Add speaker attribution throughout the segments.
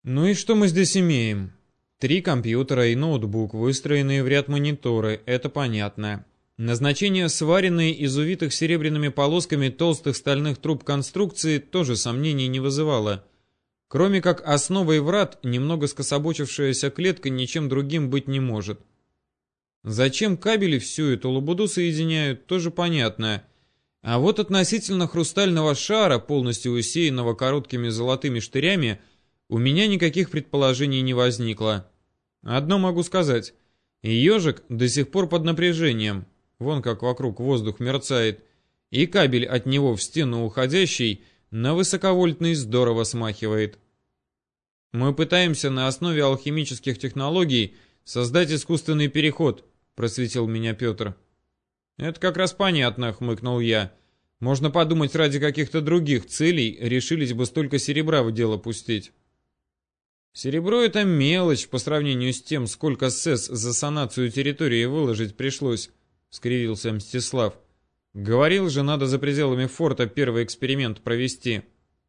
Speaker 1: Ну и что мы здесь имеем? 3 компьютера и ноутбук, выстроенные в ряд мониторы, это понятно. Назначение сваренной из увитых серебряными полосками толстых стальных труб конструкции тоже сомнений не вызывало. Кроме как основой врат, немного скособочившаяся клетка ничем другим быть не может. Зачем кабели всю эту лабуду соединяют, тоже понятно. А вот относительно хрустального шара, полностью усеянного короткими золотыми штырями, у меня никаких предположений не возникло. Одно могу сказать. Ежик до сих пор под напряжением. Вон как вокруг воздух мерцает. И кабель от него в стену уходящий на высоковольтный здорово смахивает. Мы пытаемся на основе алхимических технологий создать искусственный переход, просветил меня Петр. Это как раз понятно, хмыкнул я. Можно подумать, ради каких-то других целей решились бы столько серебра в дело пустить. Серебро — это мелочь по сравнению с тем, сколько СЭС за санацию территории выложить пришлось, скривился Мстислав. Говорил же, надо за пределами форта первый эксперимент провести.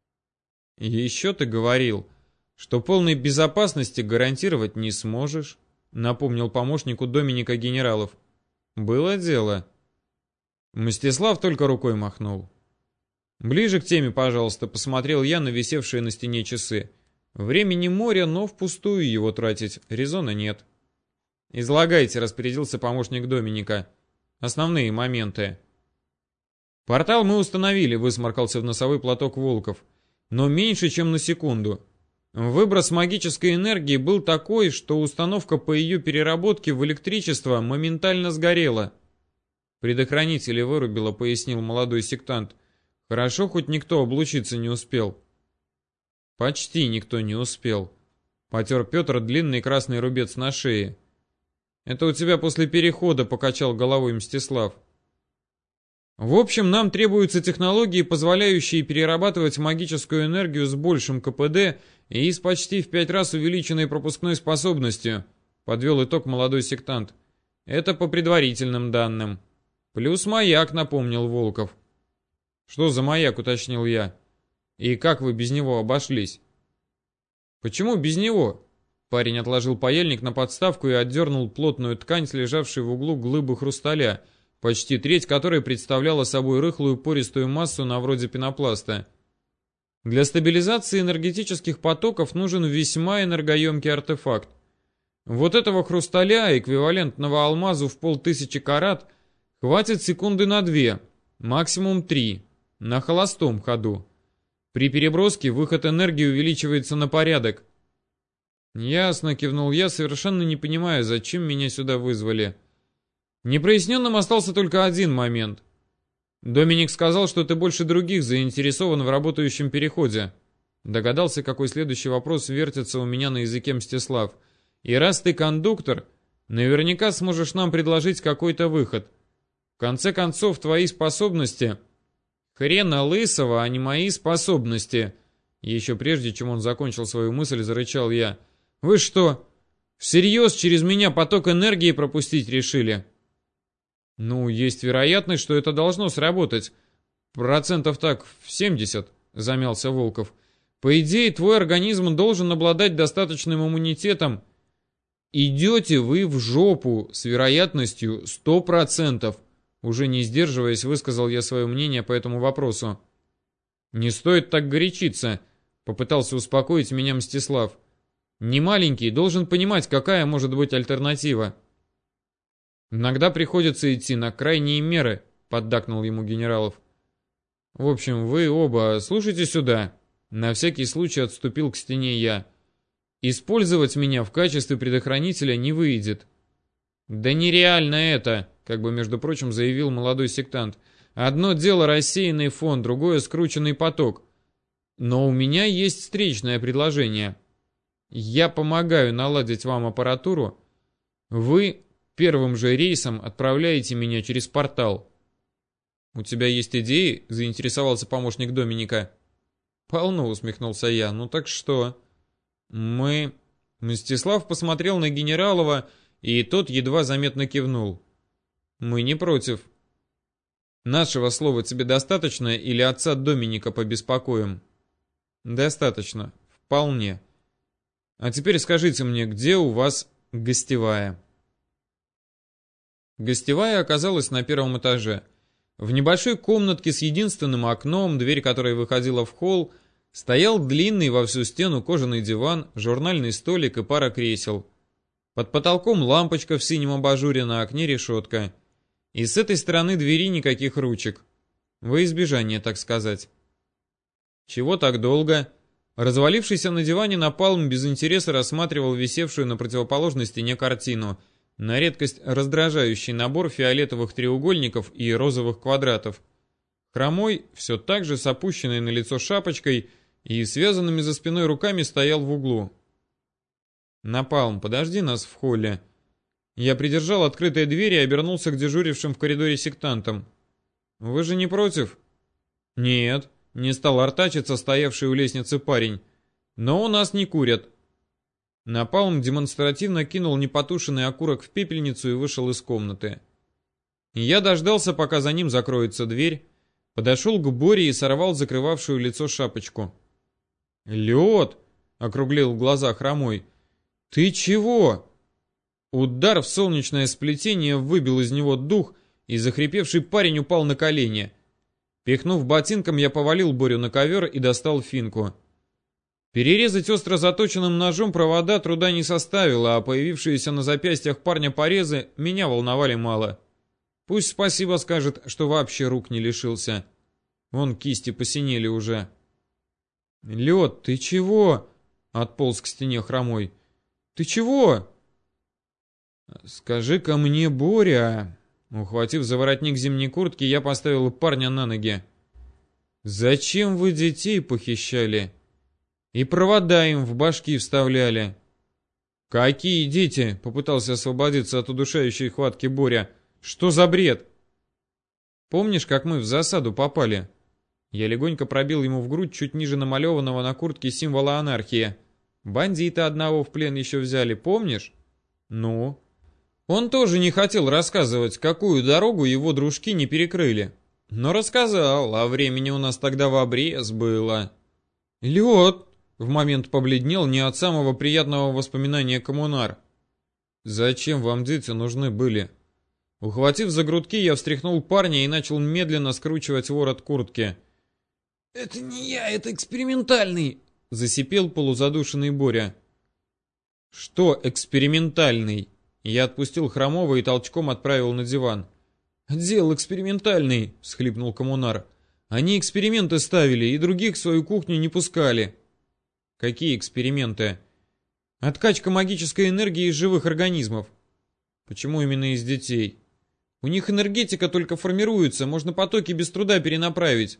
Speaker 1: Еще ты говорил, что полной безопасности гарантировать не сможешь, напомнил помощнику Доминика генералов. Было дело. Мстислав только рукой махнул. Ближе к теме, пожалуйста, посмотрел я на висевшие на стене часы. Времени море, но впустую его тратить резона нет. Излагайте, распорядился помощник Доминика. Основные моменты. Портал мы установили, высморкался в носовой платок Волков. Но меньше, чем на секунду. Выброс магической энергии был такой, что установка по ее переработке в электричество моментально сгорела. Предохранители вырубило, пояснил молодой сектант. Хорошо, хоть никто облучиться не успел. Почти никто не успел. Потер Петр длинный красный рубец на шее. Это у тебя после перехода, покачал головой Мстислав. В общем, нам требуются технологии, позволяющие перерабатывать магическую энергию с большим КПД и с почти в 5 раз увеличенной пропускной способностью, подвел итог молодой сектант. Это по предварительным данным. Плюс маяк, напомнил Волков. Что за маяк, уточнил я. И как вы без него обошлись? Почему без него? Парень отложил паяльник на подставку и отдернул плотную ткань с лежавшей в углу глыбы хрусталя, почти треть которой представляла собой рыхлую пористую массу на вроде пенопласта. Для стабилизации энергетических потоков нужен весьма энергоемкий артефакт. Вот этого хрусталя, эквивалентного алмазу в 500 карат, хватит секунды на 2, максимум 3, на холостом ходу. При переброске выход энергии увеличивается на порядок. Ясно, кивнул я, совершенно не понимая, зачем меня сюда вызвали. Непроясненным остался только один момент. Доминик сказал, что ты больше других заинтересован в работающем переходе. Догадался, какой следующий вопрос вертится у меня на языке Мстислав. И раз ты кондуктор, наверняка сможешь нам предложить какой-то выход. В конце концов, твои способности... Хрена лысого, а не мои способности. Еще прежде, чем он закончил свою мысль, зарычал я. Вы что, всерьез через меня поток энергии пропустить решили? Ну, есть вероятность, что это должно сработать. Процентов так в 70, замялся Волков. По идее, твой организм должен обладать достаточным иммунитетом. Идете вы в жопу с вероятностью 100%. Уже не сдерживаясь, высказал я свое мнение по этому вопросу. «Не стоит так горячиться», — попытался успокоить меня Мстислав. «Не маленький, должен понимать, какая может быть альтернатива». «Иногда приходится идти на крайние меры», — поддакнул ему генералов. «В общем, вы оба слушайте сюда». На всякий случай отступил к стене я. «Использовать меня в качестве предохранителя не выйдет». «Да нереально это», — как бы, между прочим, заявил молодой сектант. «Одно дело рассеянный фон, другое скрученный поток. Но у меня есть встречное предложение. Я помогаю наладить вам аппаратуру. Вы первым же рейсом отправляете меня через портал». «У тебя есть идеи?» — заинтересовался помощник Доминика. «Полно», — усмехнулся я. «Ну так что?» Мстислав посмотрел на Генералова, и тот едва заметно кивнул. «Мы не против». «Нашего слова тебе достаточно или отца Доминика побеспокоим?» «Достаточно. Вполне. А теперь скажите мне, где у вас гостевая?» Гостевая оказалась на первом этаже. В небольшой комнатке с единственным окном, дверь которой выходила в холл, стоял длинный во всю стену кожаный диван, журнальный столик и пара кресел. Под потолком лампочка в синем абажуре, на окне решетка. И с этой стороны двери никаких ручек. Во избежание, так сказать. «Чего так долго?» Развалившийся на диване Напалм без интереса рассматривал висевшую на противоположной стене картину. На редкость раздражающий набор фиолетовых треугольников и розовых квадратов. Хромой, все так же с опущенной на лицо шапочкой и связанными за спиной руками, стоял в углу. «Напалм, подожди нас в холле». Я придержал открытые двери и обернулся к дежурившим в коридоре сектантам. «Вы же не против?» «Нет», — не стал артачиться стоявший у лестницы парень. «Но у нас не курят». Напалм демонстративно кинул непотушенный окурок в пепельницу и вышел из комнаты. Я дождался, пока за ним закроется дверь, подошел к Боре и сорвал закрывавшую лицо шапочку. «Лед!» — округлил глаза Хромой. «Ты чего?» Удар в солнечное сплетение выбил из него дух, и захрипевший парень упал на колени. Пихнув ботинком, я повалил Борю на ковер и достал финку. Перерезать остро заточенным ножом провода труда не составило, а появившиеся на запястьях парня порезы меня волновали мало. Пусть спасибо скажет, что вообще рук не лишился. Вон кисти посинели уже. «Лед, ты чего?» — отполз к стене Хромой. «Ты чего?» «Скажи-ка мне, Боря...» Ухватив за воротник зимней куртки, я поставил парня на ноги. «Зачем вы детей похищали? И провода им в башки вставляли». «Какие дети?» — попытался освободиться от удушающей хватки Боря. «Что за бред?» «Помнишь, как мы в засаду попали?» Я легонько пробил ему в грудь чуть ниже намалеванного на куртке символа анархии. «Бандита одного в плен еще взяли, помнишь?» «Ну?» Он тоже не хотел рассказывать, какую дорогу его дружки не перекрыли. Но рассказал, а времени у нас тогда в обрез было. «Лед!» — в момент побледнел не от самого приятного воспоминания коммунар. «Зачем вам дети нужны были?» Ухватив за грудки, я встряхнул парня и начал медленно скручивать ворот куртки. «Это не я, это экспериментальный!» — засипел полузадушенный Боря. «Что экспериментальный?» Я отпустил Хромого и толчком отправил на диван. «Дело экспериментальный», — всхлипнул коммунар. «Они эксперименты ставили и других в свою кухню не пускали». «Какие эксперименты?» «Откачка магической энергии из живых организмов». «Почему именно из детей?» «У них энергетика только формируется, можно потоки без труда перенаправить».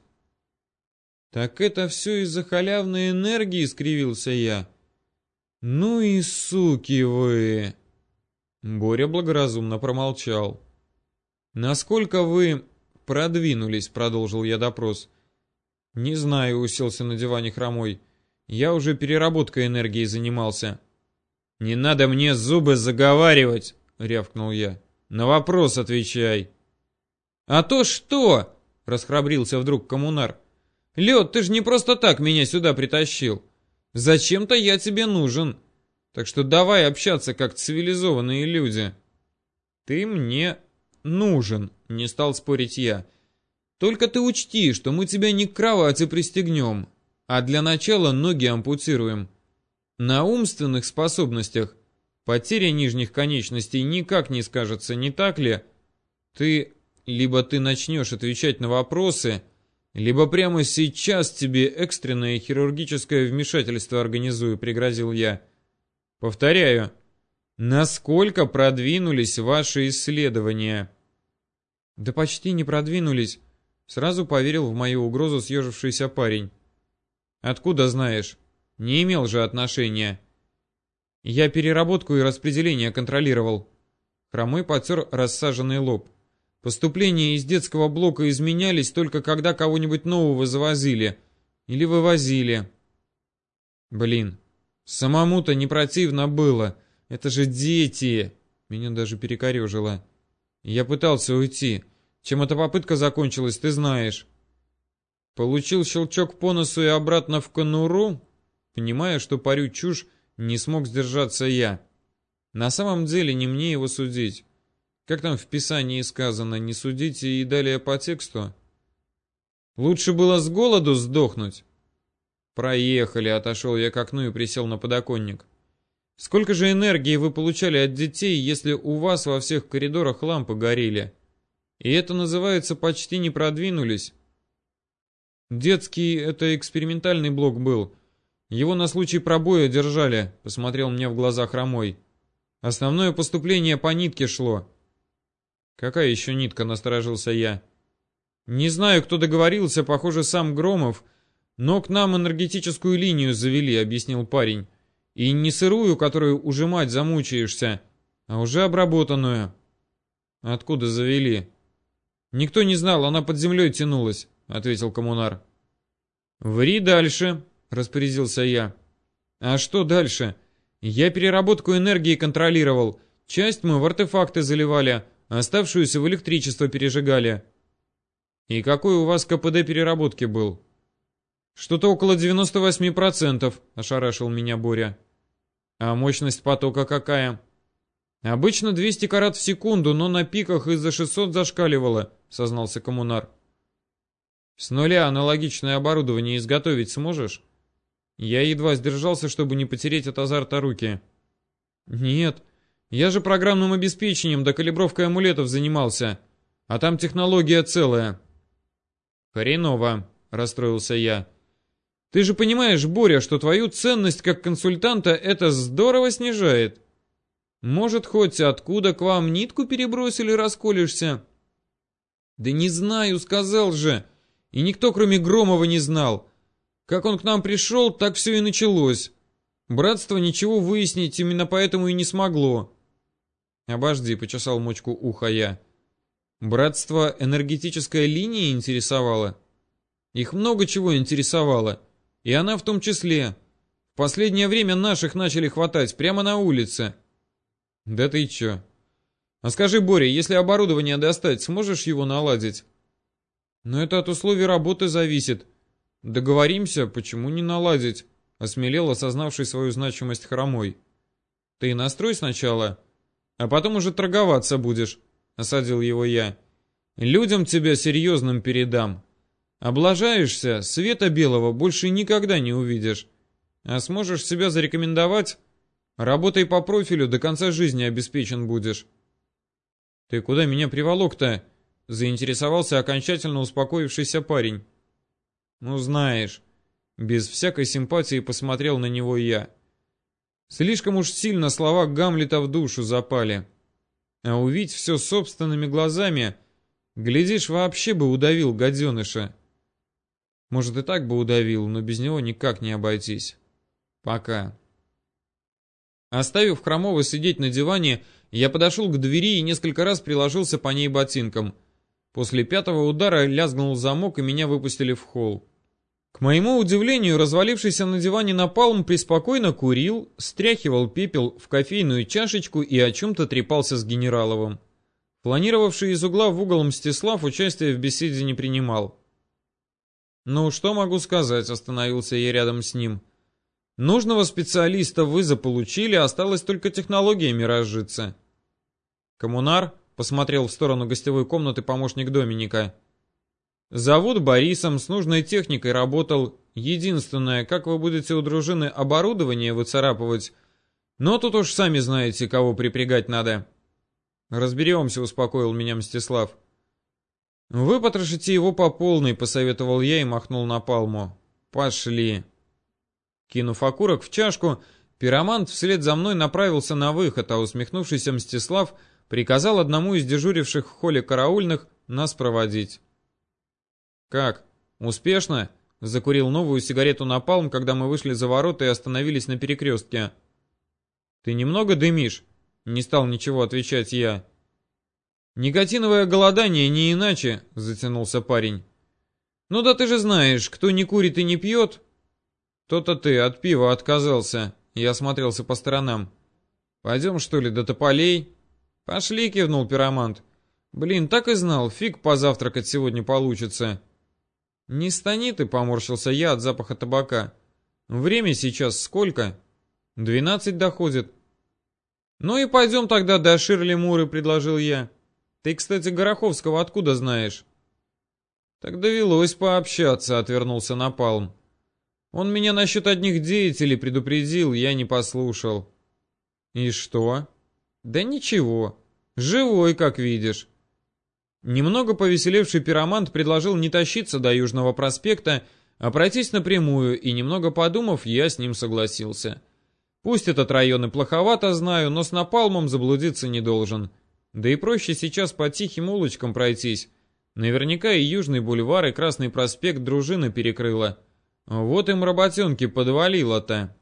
Speaker 1: «Так это все из-за халявной энергии?» — скривился я. «Ну и суки вы!» Боря благоразумно промолчал. «Насколько вы продвинулись?» — продолжил я допрос. «Не знаю», — уселся на диване Хромой. «Я уже переработкой энергии занимался». «Не надо мне зубы заговаривать!» — рявкнул я. «На вопрос отвечай». «А то что?» — расхрабрился вдруг коммунар. «Лед, ты же не просто так меня сюда притащил. Зачем-то я тебе нужен. Так что давай общаться как цивилизованные люди». «Ты мне нужен», — не стал спорить я. «Только ты учти, что мы тебя не к кровати пристегнем, а для начала ноги ампутируем. На умственных способностях потеря нижних конечностей никак не скажется, не так ли? Либо ты начнешь отвечать на вопросы, либо прямо сейчас тебе экстренное хирургическое вмешательство организую», — пригрозил я. «Повторяю, насколько продвинулись ваши исследования?» «Да почти не продвинулись», — сразу поверил в мою угрозу съежившийся парень. «Откуда знаешь? Не имел же отношения». «Я переработку и распределение контролировал». Хромой потер рассаженный лоб. «Поступления из детского блока изменялись только когда кого-нибудь нового завозили или вывозили». «Блин, самому-то не противно было. Это же дети!» Меня даже перекорежило. Я пытался уйти. Чем эта попытка закончилась, ты знаешь. Получил щелчок по носу и обратно в конуру? Понимая, что парю чушь, Не смог сдержаться я. На самом деле не мне его судить. Как там в Писании сказано, не судите и далее по тексту. Лучше было с голоду сдохнуть. Проехали, отошел я к окну и присел на подоконник. Сколько же энергии вы получали от детей, если у вас во всех коридорах лампы горели? И это называется почти не продвинулись. Детский, это экспериментальный блок был. Его на случай пробоя держали, посмотрел мне в глаза Хромой. Основное поступление по нитке шло. Какая еще нитка, насторожился я. Не знаю, кто договорился, похоже, сам Громов, но к нам энергетическую линию завели, объяснил парень. И не сырую, которую ужимать замучаешься, а уже обработанную. Откуда завели? Никто не знал, она под землей тянулась, ответил коммунар. Ври дальше, распорядился я. А что дальше? Я переработку энергии контролировал. Часть мы в артефакты заливали, а оставшуюся в электричество пережигали. И какой у вас КПД переработки был? Что-то около 98%, ошарашил меня Боря. А мощность потока какая? Обычно 200 карат в секунду, но на пиках из-за 600 зашкаливало, сознался коммунар. С нуля аналогичное оборудование изготовить сможешь? Я едва сдержался, чтобы не потереть от азарта руки. Нет, я же программным обеспечением да калибровкой амулетов занимался, а там технология целая. Хреново, расстроился я. Ты же понимаешь, Боря, что твою ценность как консультанта это здорово снижает. Может, хоть откуда к вам нитку перебросили, расколешься? Да не знаю, сказал же. И никто, кроме Громова, не знал. Как он к нам пришел, так все и началось. Братство ничего выяснить именно поэтому и не смогло. Обожди, почесал мочку уха я. Братство энергетическая линия интересовало? Их много чего интересовало. И она в том числе. В последнее время наших начали хватать прямо на улице. Да ты чё? А скажи, Боря, если оборудование достать, сможешь его наладить? Но это от условий работы зависит. Договоримся, почему не наладить? Осмелел, осознавший свою значимость Хромой. Ты настрой сначала, а потом уже торговаться будешь, осадил его я. Людям тебя серьезным передам. Облажаешься, света белого больше никогда не увидишь. А сможешь себя зарекомендовать? Работай по профилю, до конца жизни обеспечен будешь. Ты куда меня приволок-то? Заинтересовался окончательно успокоившийся парень. Ну знаешь, без всякой симпатии посмотрел на него я. Слишком уж сильно слова Гамлета в душу запали. А увидеть все собственными глазами, глядишь, вообще бы удавил гаденыша. Может, и так бы удавил, но без него никак не обойтись. Пока. Оставив Хромова сидеть на диване, я подошел к двери и несколько раз приложился по ней ботинком. После 5-го удара лязгнул замок, и меня выпустили в холл. К моему удивлению, развалившийся на диване Напалм преспокойно курил, стряхивал пепел в кофейную чашечку и о чем-то трепался с Генераловым. Планировавший из угла в угол Мстислав участия в беседе не принимал. «Ну, что могу сказать?» — остановился я рядом с ним. «Нужного специалиста вы заполучили, осталось только технологиями разжиться». «Коммунар?» — посмотрел в сторону гостевой комнаты помощник Доминика. «Зовут Борисом, с нужной техникой работал. Единственное, как вы будете у дружины оборудование выцарапывать? Но тут уж сами знаете, кого припрягать надо». «Разберемся», — успокоил меня Мстислав. «Вы потрошите его по полной», — посоветовал я и махнул на Палму. «Пошли». Кинув окурок в чашку, пиромант вслед за мной направился на выход, а усмехнувшийся Мстислав приказал одному из дежуривших в холле караульных нас проводить. «Как? Успешно?» — закурил новую сигарету Напалм, когда мы вышли за ворота и остановились на перекрестке. «Ты немного дымишь?» — не стал ничего отвечать я. «Никотиновое голодание не иначе», — затянулся парень. «Ну да ты же знаешь, кто не курит и не пьет...» «То-то ты от пива отказался», — я осмотрелся по сторонам. «Пойдем, что ли, до тополей?» «Пошли», — кивнул пиромант. «Блин, так и знал, фиг позавтракать сегодня получится». «Не стани ты», — поморщился я от запаха табака. «Время сейчас сколько?» 12 доходит. Ну и пойдем тогда до Ширли Муры, предложил я. Ты, кстати, Гороховского откуда знаешь? Так довелось пообщаться, отвернулся Напалм. Он меня насчет одних деятелей предупредил, я не послушал. И что? Да ничего. Живой, как видишь. Немного повеселевший пиромант предложил не тащиться до Южного проспекта, а пройтись напрямую, и немного подумав, я с ним согласился. Пусть этот район и плоховато знаю, но с Напалмом заблудиться не должен. Да и проще сейчас по тихим улочкам пройтись. Наверняка и Южный бульвар, и Красный проспект дружина перекрыла. Вот им работенки подвалило-то.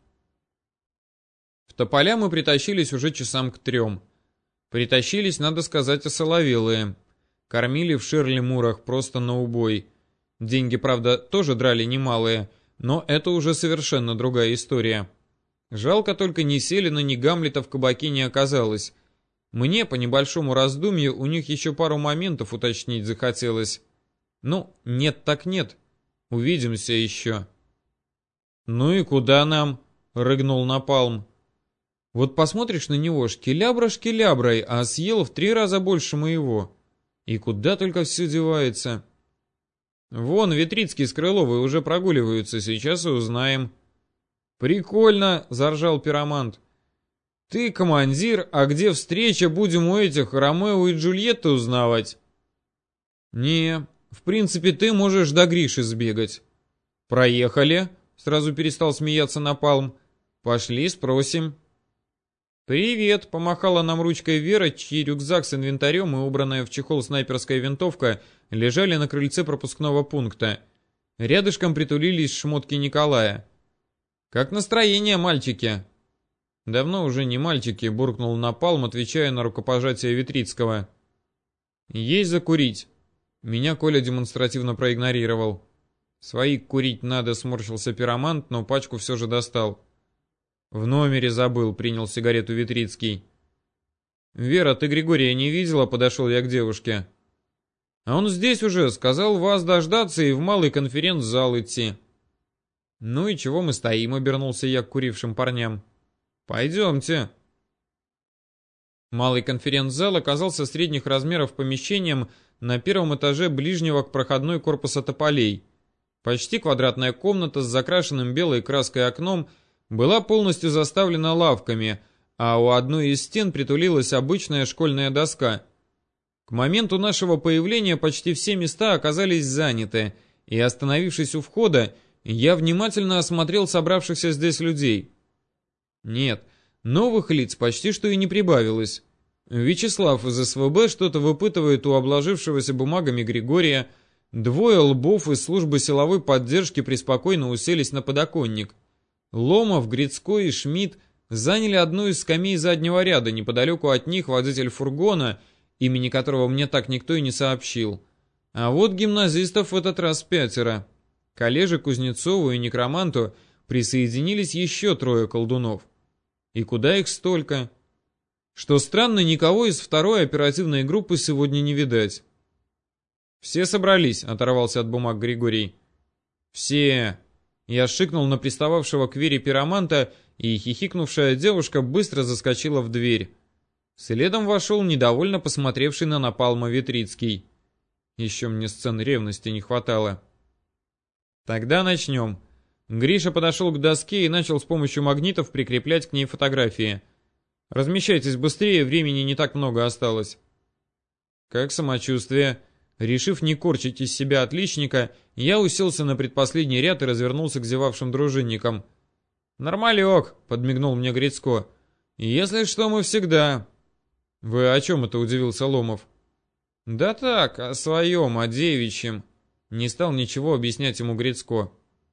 Speaker 1: В тополя мы притащились уже часам к 3. Притащились, надо сказать, осоловелые. Кормили в Ширли-Мурах просто на убой. Деньги, правда, тоже драли немалые, но это уже совершенно другая история. Жалко только ни Селина, ни Гамлета в кабаке не оказалось. Мне, по небольшому раздумью, у них еще пару моментов уточнить захотелось. Ну, нет так нет. Увидимся еще. Ну и куда нам? Рыгнул Напалм. Вот посмотришь на него, шкелябра шкеляброй, а съел в 3 раза больше моего. И куда только все девается. Вон, Витрицкий с Крыловой уже прогуливаются, сейчас и узнаем. Прикольно, заржал пиромант. Ты командир, а где встреча, будем у этих Ромео и Джульетты узнавать? Не, в принципе, ты можешь до Гриши сбегать. Проехали, сразу перестал смеяться Напалм. Пошли, спросим. «Привет!» — помахала нам ручкой Вера, чьи рюкзак с инвентарем и убранная в чехол снайперская винтовка лежали на крыльце пропускного пункта. Рядышком притулились шмотки Николая. «Как настроение, мальчики?» «Давно уже не мальчики», — буркнул Напалм, отвечая на рукопожатие Витрицкого. «Есть закурить». Меня Коля демонстративно проигнорировал. «Свои курить надо», — сморщился пиромант, но пачку все же достал. «В номере забыл», — принял сигарету Витрицкий. «Вера, ты Григория не видела?» — подошел я к девушке. «А он здесь уже, сказал вас дождаться и в малый конференц-зал идти». «Ну и чего мы стоим?» — обернулся я к курившим парням. «Пойдемте». Малый конференц-зал оказался средних размеров помещением на 1 этаже ближнего к проходной корпуса тополей. Почти квадратная комната с закрашенным белой краской окном была полностью заставлена лавками, а у одной из стен притулилась обычная школьная доска. К моменту нашего появления почти все места оказались заняты, и, остановившись у входа, я внимательно осмотрел собравшихся здесь людей. Нет, новых лиц почти что и не прибавилось. Вячеслав из СВБ что-то выпытывает у обложившегося бумагами Григория, 2 лбов из службы силовой поддержки преспокойно уселись на подоконник. Ломов, Грицко и Шмидт заняли одну из скамей заднего ряда, неподалеку от них водитель фургона, имени которого мне так никто и не сообщил. А вот гимназистов в этот раз 5. К Олеже Кузнецову и некроманту присоединились еще 3 колдунов. И куда их столько? Что странно, никого из 2-й оперативной группы сегодня не видать. «Все собрались», — оторвался от бумаг Григорий. «Все». Я шикнул на пристававшего к Вере пироманта, и хихикнувшая девушка быстро заскочила в дверь. Следом вошел недовольно посмотревший на Напалма Витрицкий. Еще мне сцен ревности не хватало. «Тогда начнем». Гриша подошел к доске и начал с помощью магнитов прикреплять к ней фотографии. «Размещайтесь быстрее, времени не так много осталось». «Как самочувствие?» Решив не корчить из себя отличника, я уселся на предпоследний ряд и развернулся к зевавшим дружинникам. «Нормалек», — подмигнул мне Грицко. «Если что, мы всегда...» «Вы о чем это?» — удивился Ломов. «Да так, о своем, о девичьем». Не стал ничего объяснять ему Грицко.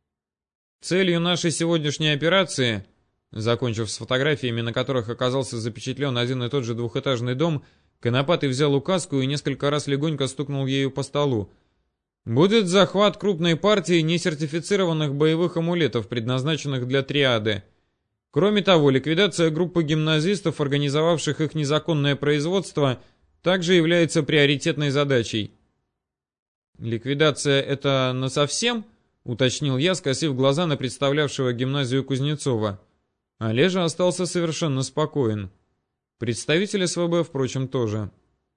Speaker 1: «Целью нашей сегодняшней операции...» Закончив с фотографиями, на которых оказался запечатлен один и тот же двухэтажный дом, Конопатый взял указку и несколько раз легонько стукнул ею по столу. «Будет захват крупной партии несертифицированных боевых амулетов, предназначенных для триады. Кроме того, ликвидация группы гимназистов, организовавших их незаконное производство, также является приоритетной задачей». «Ликвидация — это насовсем?» — уточнил я, скосив глаза на представлявшего гимназию Кузнецова. Олежа остался совершенно спокоен. Представитель СВБ, впрочем, тоже.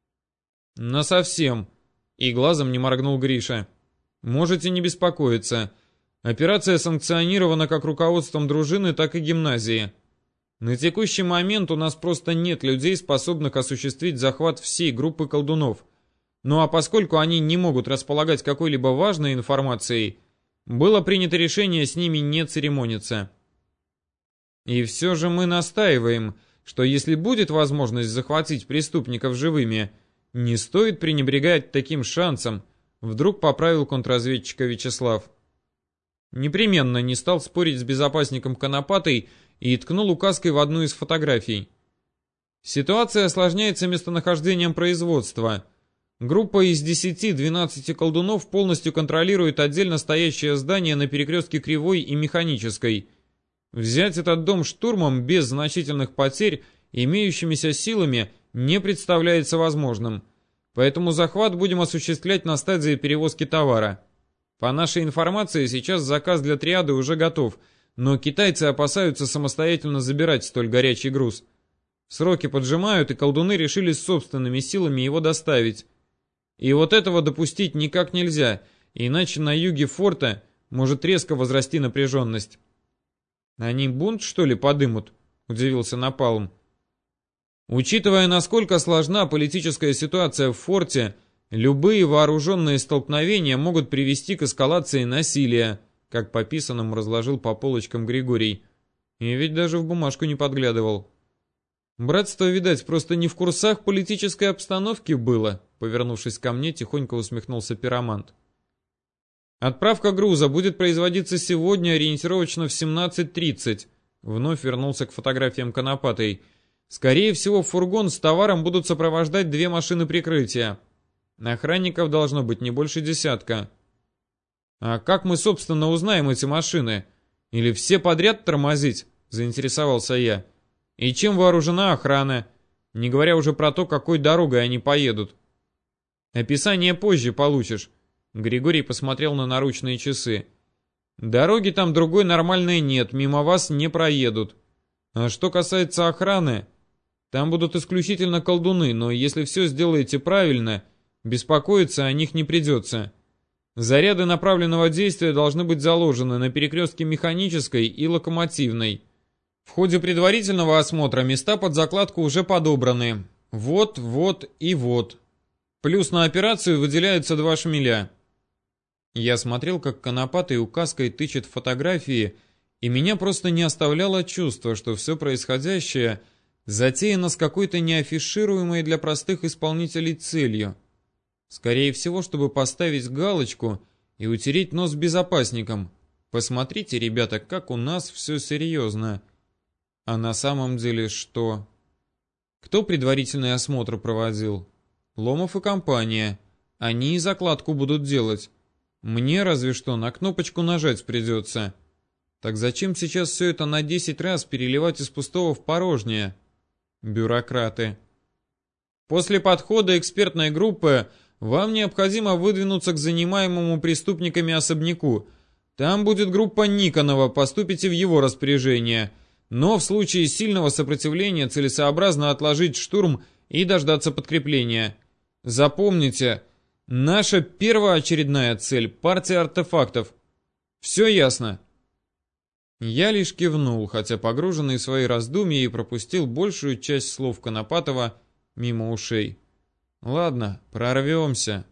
Speaker 1: «Насовсем», — и глазом не моргнул Гриша. «Можете не беспокоиться. Операция санкционирована как руководством дружины, так и гимназии. На текущий момент у нас просто нет людей, способных осуществить захват всей группы колдунов. Ну а поскольку они не могут располагать какой-либо важной информацией, было принято решение с ними не церемониться. И все же мы настаиваем, что если будет возможность захватить преступников живыми, не стоит пренебрегать таким шансом», — вдруг поправил контрразведчика Вячеслав. Непременно не стал спорить с безопасником Конопатой и ткнул указкой в одну из фотографий. Ситуация осложняется местонахождением производства. Группа из 10-12 колдунов полностью контролирует отдельно стоящее здание на перекрестке Кривой и Механической. Взять этот дом штурмом без значительных потерь имеющимися силами не представляется возможным. Поэтому захват будем осуществлять на стадии перевозки товара. По нашей информации, сейчас заказ для триады уже готов, но китайцы опасаются самостоятельно забирать столь горячий груз. Сроки поджимают, и колдуны решили собственными силами его доставить. И вот этого допустить никак нельзя, иначе на юге форта может резко возрасти напряженность. «Они бунт, что ли, подымут?» — удивился Напалм. «Учитывая, насколько сложна политическая ситуация в форте, любые вооруженные столкновения могут привести к эскалации насилия», как по писанному разложил по полочкам Григорий. И ведь даже в бумажку не подглядывал. «Братство, видать, просто не в курсах политической обстановки было», повернувшись ко мне, тихонько усмехнулся пиромант. «Отправка груза будет производиться сегодня ориентировочно в 17:30. Вновь вернулся к фотографиям Конопатой. «Скорее всего, фургон с товаром будут сопровождать 2 машины прикрытия. Охранников должно быть не больше 10. «А как мы, собственно, узнаем эти машины? Или все подряд тормозить?» — заинтересовался я. «И чем вооружена охрана? Не говоря уже про то, какой дорогой они поедут». «Описание позже получишь». Григорий посмотрел на наручные часы. «Дороги там другой нормальной нет, мимо вас не проедут. А что касается охраны, там будут исключительно колдуны, но если все сделаете правильно, беспокоиться о них не придется. Заряды направленного действия должны быть заложены на перекрестке Механической и Локомотивной. В ходе предварительного осмотра места под закладку уже подобраны. Вот, вот и вот. Плюс на операцию выделяются 2 шмеля». Я смотрел, как Конопатый указкой тычет фотографии, и меня просто не оставляло чувство, что все происходящее затеяно с какой-то неафишируемой для простых исполнителей целью. Скорее всего, чтобы поставить галочку и утереть нос безопасникам. Посмотрите, ребята, как у нас все серьезно. А на самом деле что? Кто предварительный осмотр проводил? Ломов и компания. Они и закладку будут делать. Мне разве что на кнопочку нажать придется. Так зачем сейчас все это на 10 раз переливать из пустого в порожнее? Бюрократы. После подхода экспертной группы вам необходимо выдвинуться к занимаемому преступниками особняку. Там будет группа Никонова, поступите в его распоряжение. Но в случае сильного сопротивления целесообразно отложить штурм и дождаться подкрепления. Запомните, наша первоочередная цель — партия артефактов. Все ясно?» Я лишь кивнул, хотя погруженный в свои раздумья, и пропустил большую часть слов Конопатова мимо ушей. «Ладно, прорвемся».